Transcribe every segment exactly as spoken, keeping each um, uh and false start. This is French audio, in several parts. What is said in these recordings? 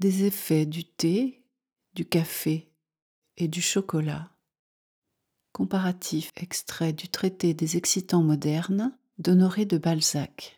des effets du thé, du café et du chocolat. Comparatif extrait du traité des excitants modernes d'Honoré de Balzac.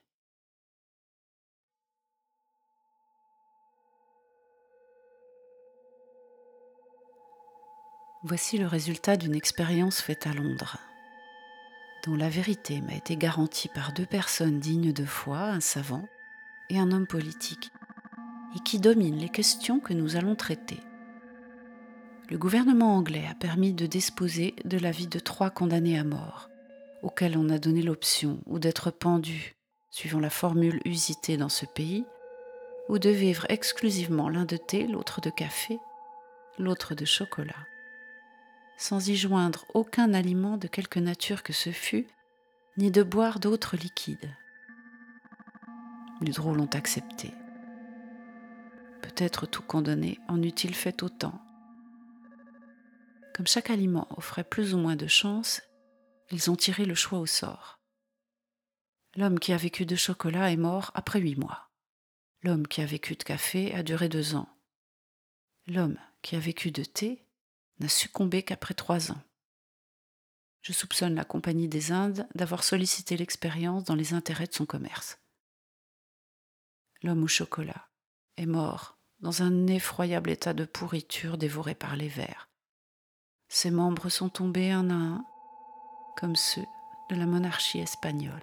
Voici le résultat d'une expérience faite à Londres, dont la vérité m'a été garantie par deux personnes dignes de foi, un savant et un homme politique, et qui dominent les questions que nous allons traiter. Le gouvernement anglais a permis de disposer de la vie de trois condamnés à mort, auxquels on a donné l'option ou d'être pendus, suivant la formule usitée dans ce pays, ou de vivre exclusivement l'un de thé, l'autre de café, l'autre de chocolat, sans y joindre aucun aliment de quelque nature que ce fût, ni de boire d'autres liquides. Les drôles ont accepté. Peut-être tout condamné en eût-il fait autant. Comme chaque aliment offrait plus ou moins de chance, ils ont tiré le choix au sort. L'homme qui a vécu de chocolat est mort après huit mois. L'homme qui a vécu de café a duré deux ans. L'homme qui a vécu de thé n'a succombé qu'après trois ans. Je soupçonne la Compagnie des Indes d'avoir sollicité l'expérience dans les intérêts de son commerce. L'homme au chocolat est mort dans un effroyable état de pourriture dévoré par les vers. Ses membres sont tombés un à un, comme ceux de la monarchie espagnole.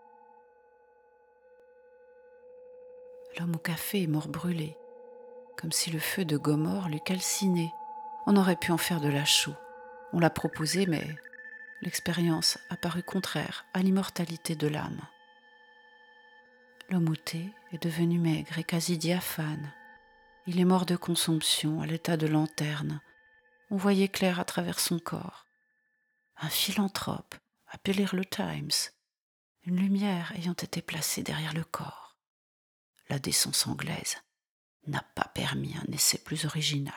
L'homme au café est mort brûlé, comme si le feu de Gomorrhe l'eût calciné. On aurait pu en faire de la chaux. On l'a proposé, mais l'expérience a paru contraire à l'immortalité de l'âme. L'homme au thé est devenu maigre et quasi diaphane. Il est mort de consomption à l'état de lanterne. On voyait clair à travers son corps. Un philanthrope, appelé le Times, une lumière ayant été placée derrière le corps. La décence anglaise n'a pas permis un essai plus original.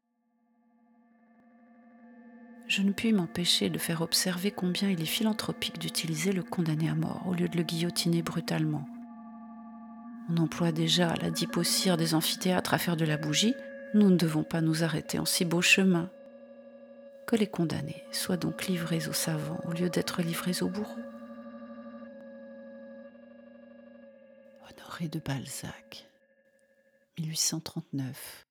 Je ne puis m'empêcher de faire observer combien il est philanthropique d'utiliser le condamné à mort au lieu de le guillotiner brutalement. On emploie déjà la dipocire des amphithéâtres à faire de la bougie, nous ne devons pas nous arrêter en si beau chemin. Que les condamnés soient donc livrés aux savants au lieu d'être livrés aux bourreaux. Honoré de Balzac, mille huit cent trente-neuf.